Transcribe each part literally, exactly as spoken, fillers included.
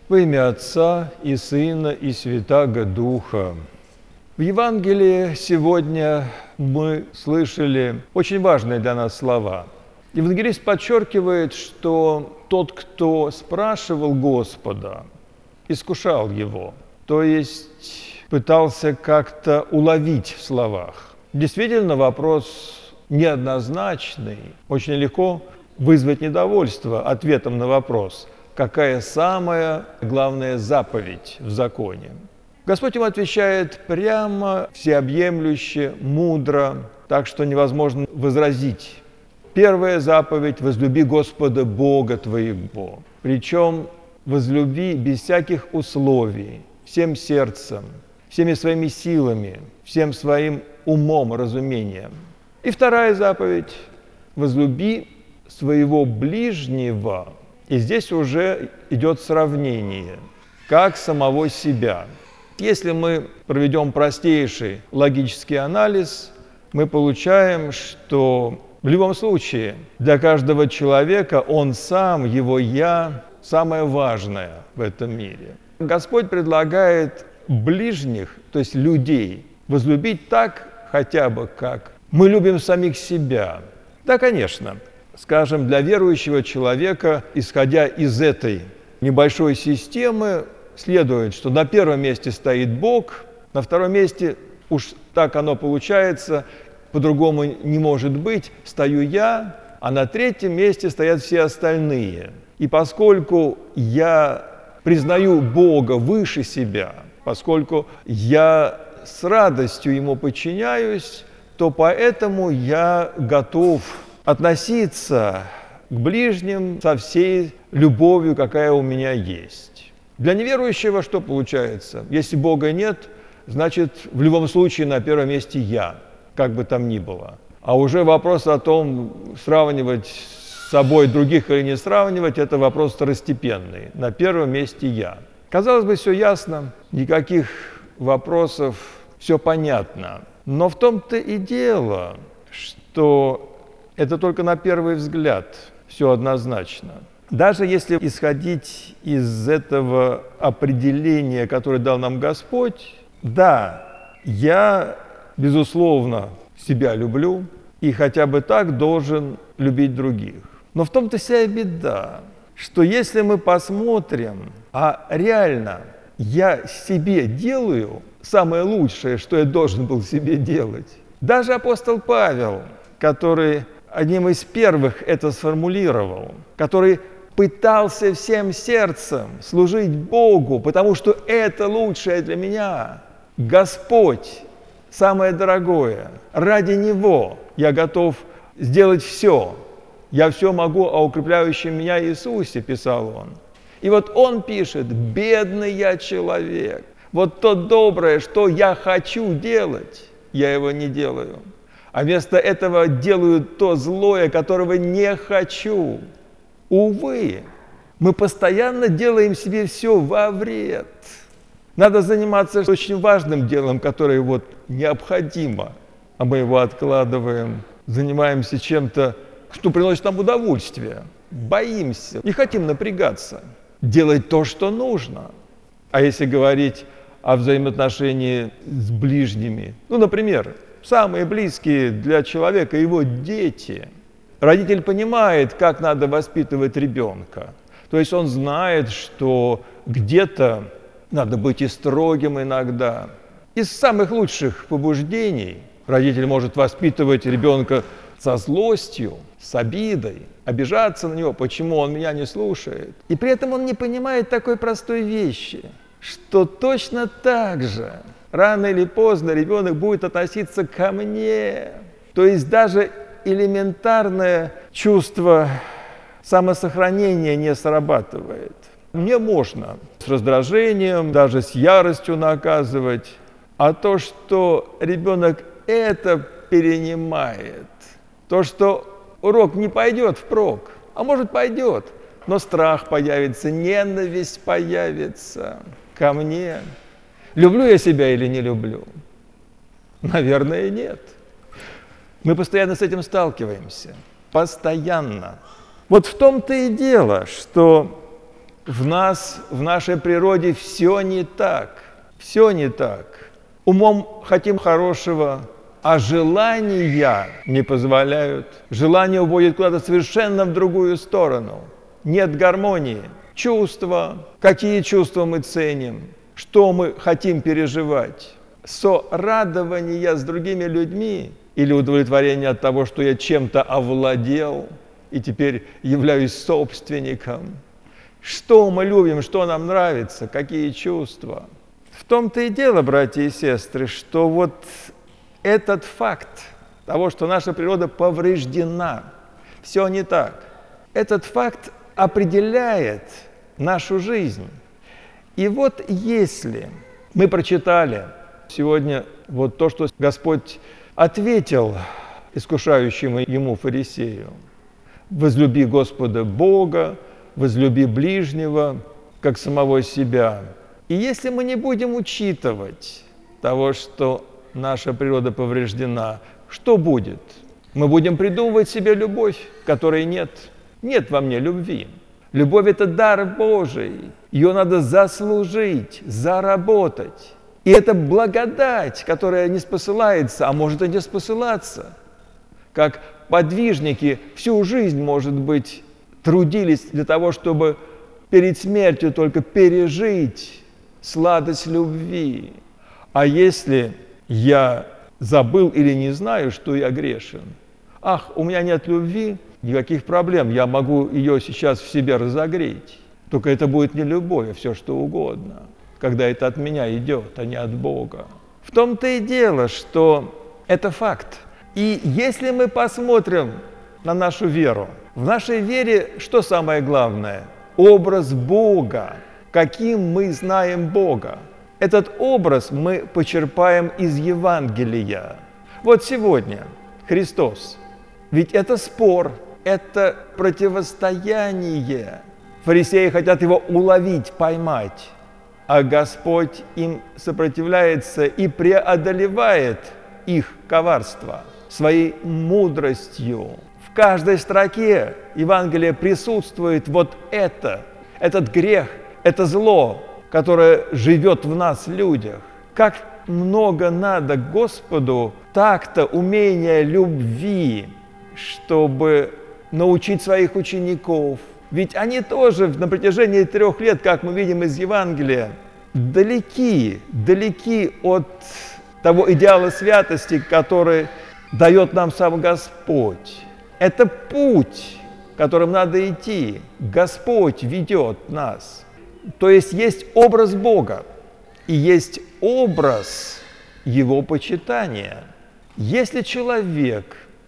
Во имя Отца и Сына и Святаго Духа. В Евангелии сегодня мы слышали очень важные для нас слова. Евангелист подчеркивает, что тот, кто спрашивал Господа, искушал Его, то есть пытался как-то уловить в словах. Действительно, вопрос неоднозначный. Очень легко вызвать недовольство ответом на вопрос, какая самая главная заповедь в законе. Господь ему отвечает прямо, всеобъемлюще, мудро, так что невозможно возразить. Первая заповедь – возлюби Господа Бога твоего. Причем возлюби без всяких условий, всем сердцем, всеми своими силами, всем своим умом, разумением. И вторая заповедь – возлюби своего ближнего. И здесь уже идет сравнение, как самого себя. Если мы проведем простейший логический анализ, мы получаем, что в любом случае для каждого человека он сам, его «я» – самое важное в этом мире. Господь предлагает ближних, то есть людей, возлюбить так хотя бы, как мы любим самих себя. Да, конечно. Скажем, для верующего человека, исходя из этой небольшой системы, следует, что на первом месте стоит Бог, на втором месте, уж так оно получается, по-другому не может быть, стою я, а на третьем месте стоят все остальные. И поскольку я признаю Бога выше себя, поскольку я с радостью Ему подчиняюсь, то поэтому я готов относиться к ближним со всей любовью, какая у меня есть. Для неверующего что получается? Если Бога нет, значит, в любом случае на первом месте я, как бы там ни было. А уже вопрос о том, сравнивать с собой других или не сравнивать, это вопрос второстепенный. На первом месте я. Казалось бы, все ясно, никаких вопросов, все понятно. Но в том-то и дело, что это только на первый взгляд все однозначно. Даже если исходить из этого определения, которое дал нам Господь, да, я, безусловно, себя люблю и хотя бы так должен любить других. Но в том-то вся беда, что если мы посмотрим, а реально я себе делаю самое лучшее, что я должен был себе делать, даже апостол Павел, который одним из первых это сформулировал, который пытался всем сердцем служить Богу, потому что это лучшее для меня. Господь, самое дорогое, ради Него я готов сделать все. Я все могу о укрепляющем меня Иисусе, писал он. И вот он пишет: бедный я человек. Вот то доброе, что я хочу делать, я его не делаю. А вместо этого делаю то злое, которого не хочу. Увы, мы постоянно делаем себе все во вред. Надо заниматься очень важным делом, которое вот необходимо, а мы его откладываем. Занимаемся чем-то, что приносит нам удовольствие. Боимся, не хотим напрягаться, делать то, что нужно. А если говорить о взаимоотношении с ближними, ну, например, самые близкие для человека его дети. Родитель понимает, как надо воспитывать ребенка. То есть он знает, что где-то надо быть и строгим иногда. Из самых лучших побуждений родитель может воспитывать ребенка со злостью, с обидой, обижаться на него, почему он меня не слушает. И при этом он не понимает такой простой вещи, что точно так же рано или поздно ребенок будет относиться ко мне. То есть даже элементарное чувство самосохранения не срабатывает. Мне можно с раздражением, даже с яростью наказывать, а то, что ребенок это перенимает, то, что урок не пойдет впрок, а может пойдет, но страх появится, ненависть появится ко мне. Люблю я себя или не люблю? Наверное, нет. Мы постоянно с этим сталкиваемся. Постоянно. Вот в том-то и дело, что в нас, в нашей природе все не так. Все не так. Умом хотим хорошего, а желания не позволяют. Желание уводит куда-то совершенно в другую сторону. Нет гармонии. Чувства. Какие чувства мы ценим? Что мы хотим переживать? Сорадование с другими людьми или удовлетворение от того, что я чем-то овладел и теперь являюсь собственником? Что мы любим, что нам нравится, какие чувства? В том-то и дело, братья и сестры, что вот этот факт того, что наша природа повреждена, все не так, этот факт определяет нашу жизнь. И вот если мы прочитали сегодня вот то, что Господь ответил искушающему ему фарисею: «Возлюби Господа Бога, возлюби ближнего, как самого себя». И если мы не будем учитывать того, что наша природа повреждена, что будет? Мы будем придумывать себе любовь, которой нет. Нет во мне любви. Любовь – это дар Божий. Ее надо заслужить, заработать. И это благодать, которая не спосылается, а может и не спосылаться. Как подвижники всю жизнь, может быть, трудились для того, чтобы перед смертью только пережить сладость любви. А если я забыл или не знаю, что я грешен, ах, у меня нет любви, никаких проблем, я могу ее сейчас в себе разогреть. Только это будет не любовь, а все что угодно, когда это от меня идет, а не от Бога. В том-то и дело, что это факт. И если мы посмотрим на нашу веру, в нашей вере что самое главное? Образ Бога. Каким мы знаем Бога? Этот образ мы почерпаем из Евангелия. Вот сегодня Христос. Ведь это спор, это противостояние. Фарисеи хотят его уловить, поймать, а Господь им сопротивляется и преодолевает их коварство своей мудростью. В каждой строке Евангелия присутствует вот это, этот грех, это зло, которое живет в нас, людях. Как много надо Господу так-то умения любви, чтобы научить своих учеников. Ведь они тоже на протяжении трех лет, как мы видим из Евангелия, далеки, далеки от того идеала святости, который дает нам сам Господь. Это путь, которым надо идти. Господь ведет нас. То есть есть образ Бога и есть образ Его почитания. Если человек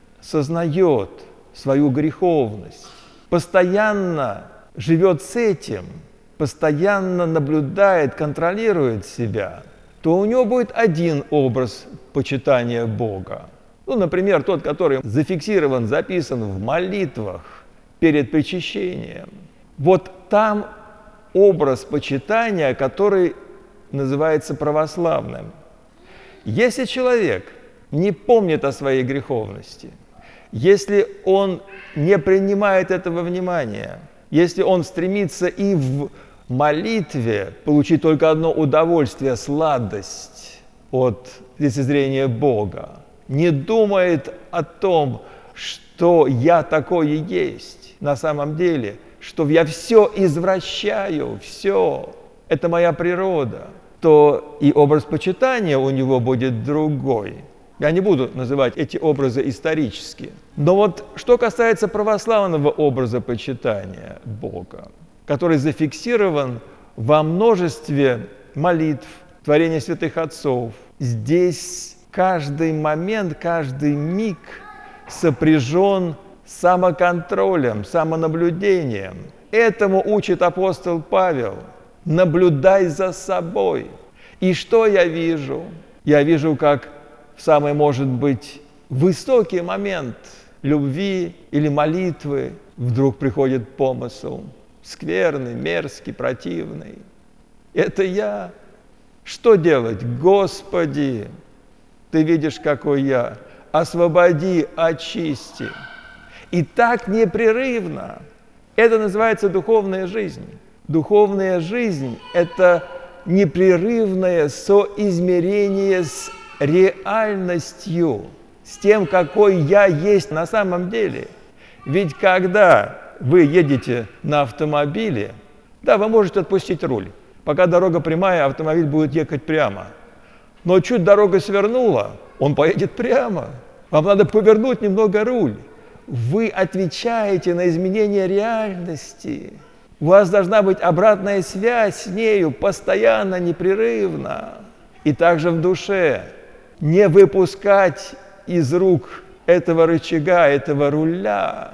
сознает свою греховность, постоянно живет с этим, постоянно наблюдает, контролирует себя, то у него будет один образ почитания Бога. Ну, например, тот, который зафиксирован, записан в молитвах перед причащением. Вот там образ почитания, который называется православным. Если человек не помнит о своей греховности, если он не принимает этого внимания, если он стремится и в молитве получить только одно удовольствие, сладость от лицезрения Бога, не думает о том, что я такое есть на самом деле, что я все извращаю, все, это моя природа, то и образ почитания у него будет другой. Я не буду называть эти образы исторически. Но вот что касается православного образа почитания Бога, который зафиксирован во множестве молитв, творения святых отцов, здесь каждый момент, каждый миг сопряжен с самоконтролем, самонаблюдением. Этому учит апостол Павел. Наблюдай за собой. И что я вижу? Я вижу, как в самый, может быть, высокий момент любви или молитвы вдруг приходит помысл. Скверный, мерзкий, противный. Это я. Что делать? Господи, Ты видишь, какой я. Освободи, очисти. И так непрерывно. Это называется духовная жизнь. Духовная жизнь – это непрерывное соизмерение с реальностью, с тем, какой я есть на самом деле. Ведь когда вы едете на автомобиле, да, вы можете отпустить руль. Пока дорога прямая, автомобиль будет ехать прямо. Но чуть дорога свернула, он поедет прямо. Вам надо повернуть немного руль. Вы отвечаете на изменения реальности. У вас должна быть обратная связь с нею постоянно, непрерывно. И также в душе. Не выпускать из рук этого рычага, этого руля.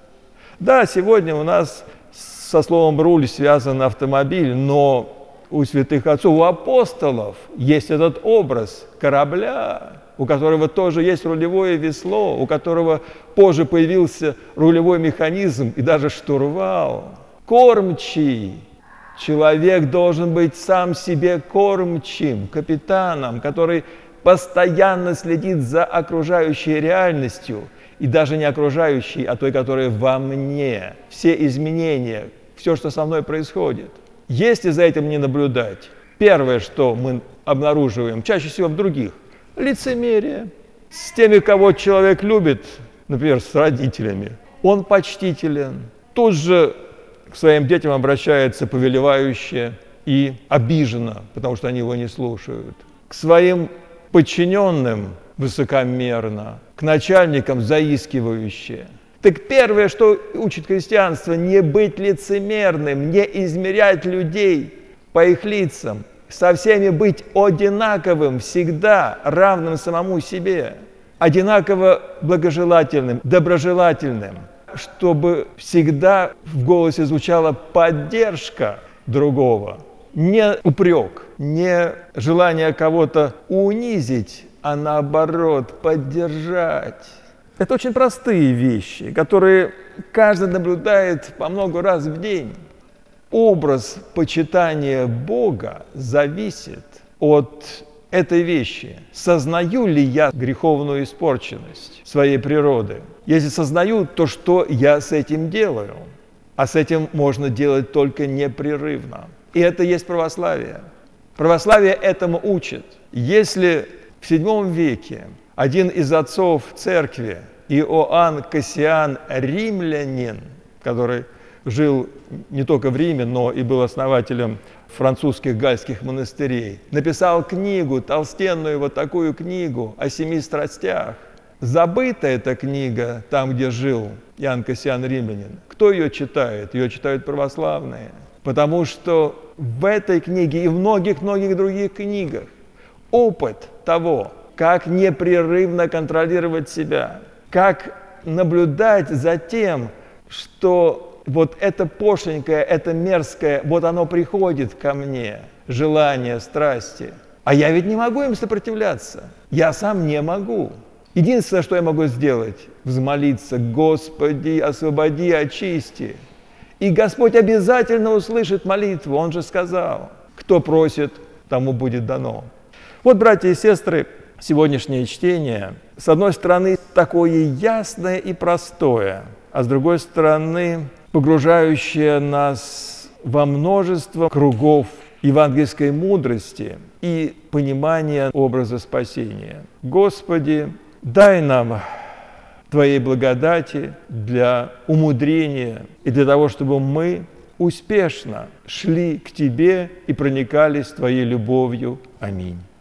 Да, сегодня у нас со словом «руль» связан автомобиль, но у святых отцов, у апостолов есть этот образ корабля, у которого тоже есть рулевое весло, у которого позже появился рулевой механизм и даже штурвал. Кормчий. Человек должен быть сам себе кормчим, капитаном, который постоянно следит за окружающей реальностью, и даже не окружающей, а той, которая во мне. Все изменения, все, что со мной происходит. Если за этим не наблюдать, первое, что мы обнаруживаем, чаще всего в других, лицемерие. С теми, кого человек любит, например, с родителями, он почтителен. Тут же к своим детям обращается повелевающе и обиженно, потому что они его не слушают. К своим подчиненным высокомерно, к начальникам заискивающе. Так первое, что учит христианство, не быть лицемерным, не измерять людей по их лицам, со всеми быть одинаковым, всегда равным самому себе, одинаково благожелательным, доброжелательным, чтобы всегда в голосе звучала поддержка другого, не упрек, не желание кого-то унизить, а наоборот поддержать. Это очень простые вещи, которые каждый наблюдает по много раз в день. Образ почитания Бога зависит от этой вещи. Сознаю ли я греховную испорченность своей природы? Если сознаю, то что я с этим делаю? А с этим можно делать только непрерывно. И это есть православие. Православие этому учит. Если в седьмом веке один из отцов церкви, Иоанн Кассиан, римлянин, который жил не только в Риме, но и был основателем французских гальских монастырей, написал книгу, толстенную вот такую книгу о семи страстях. Забыта эта книга там, где жил Иоанн Кассиан, римлянин. Кто ее читает? Ее читают православные. Потому что в этой книге и в многих-многих других книгах опыт того, как непрерывно контролировать себя, как наблюдать за тем, что вот это пошленькое, это мерзкое, вот оно приходит ко мне, желание, страсти. А я ведь не могу им сопротивляться. Я сам не могу. Единственное, что я могу сделать, взмолиться: Господи, освободи, очисти. И Господь обязательно услышит молитву. Он же сказал: кто просит, тому будет дано. Вот, братья и сестры, сегодняшнее чтение, с одной стороны, такое ясное и простое, а с другой стороны, погружающее нас во множество кругов евангельской мудрости и понимания образа спасения. Господи, дай нам Твоей благодати для умудрения и для того, чтобы мы успешно шли к Тебе и проникались Твоей любовью. Аминь.